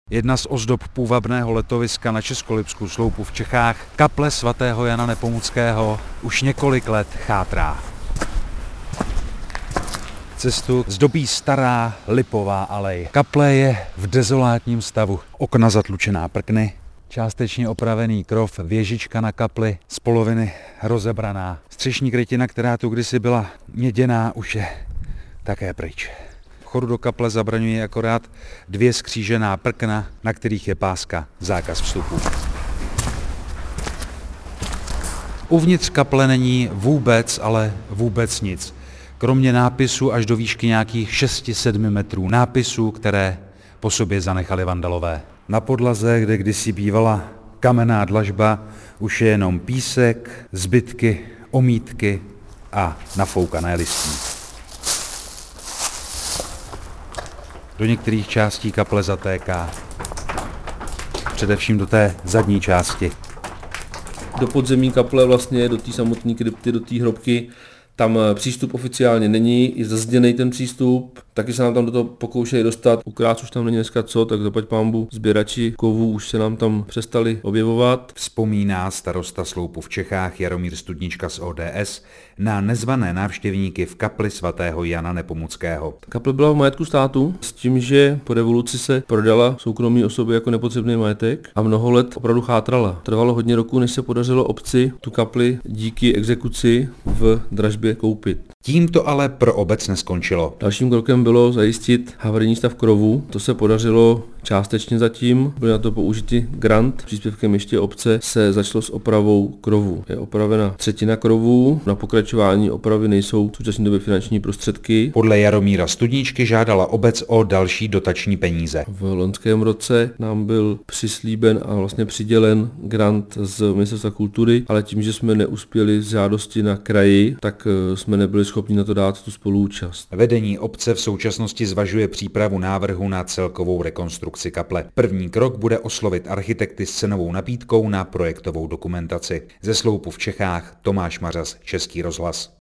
Jedna z ozdob půvabného letoviska na Českolipsku sloupu v Čechách, kaple svatého Jana Nepomuckého, už několik let chátrá. Cestu zdobí stará lipová alej. Kaple je v dezolátním stavu. Okna zatlučená prkny, částečně opravený krov, věžička na kapli, z poloviny rozebraná. Střešní krytina, která tu kdysi byla měděná, už je také pryč. Vchodu do kaple zabraňuje akorát 2 skřížená prkna, na kterých je páska zákaz vstupu. Uvnitř kaple není vůbec, ale vůbec nic. Kromě nápisů až do výšky nějakých 6-7 metrů. Nápisů, které po sobě zanechali vandalové. Na podlaze, kde kdysi bývala kamenná dlažba, už je jenom písek, zbytky, omítky a nafoukané listí. Do některých částí kaple zatéká. Především do té zadní části. Do podzemí kaple, vlastně do té samotné krypty, do té hrobky, tam přístup oficiálně není, je zazděný ten přístup, taky se nám tam do toho pokoušejí dostat. Ukrát už tam není dneska co, tak zaplať pánbu, sběrači kovů už se nám tam přestali objevovat. Vzpomíná starosta sloupu v Čechách Jaromír Studnička z ODS na nezvané návštěvníky v kapli svatého Jana Nepomuckého. Kaple byla v majetku státu s tím, že po revoluci se prodala soukromí osobě jako nepotřebný majetek a mnoho let opravdu chátrala. Trvalo hodně roku, než se podařilo obci tu kapli díky exekuci v dražbě koupit. Tím to ale pro obec neskončilo. Dalším krokem bylo zajistit havarijní stav krovu. To se podařilo částečně zatím. Byl na to použitý grant. Příspěvkem ještě obce se začalo s opravou krovu. Je opravena 1/3 krovu. Na pokračování opravy nejsou v současné době finanční prostředky. Podle Jaromíra Studničky žádala obec o další dotační peníze. V loňském roce nám byl přislíben a vlastně přidělen grant z Ministerstva kultury, ale tím, že jsme neuspěli z žádosti na kraji, tak jsme nebyli schopni na to dát tu spoluúčast. Vedení obce v současnosti zvažuje přípravu návrhu na celkovou rekonstrukci kaple. První krok bude oslovit architekty s cenovou nabídkou na projektovou dokumentaci. Ze sloupu v Čechách Tomáš Mařas, Český rozhlas.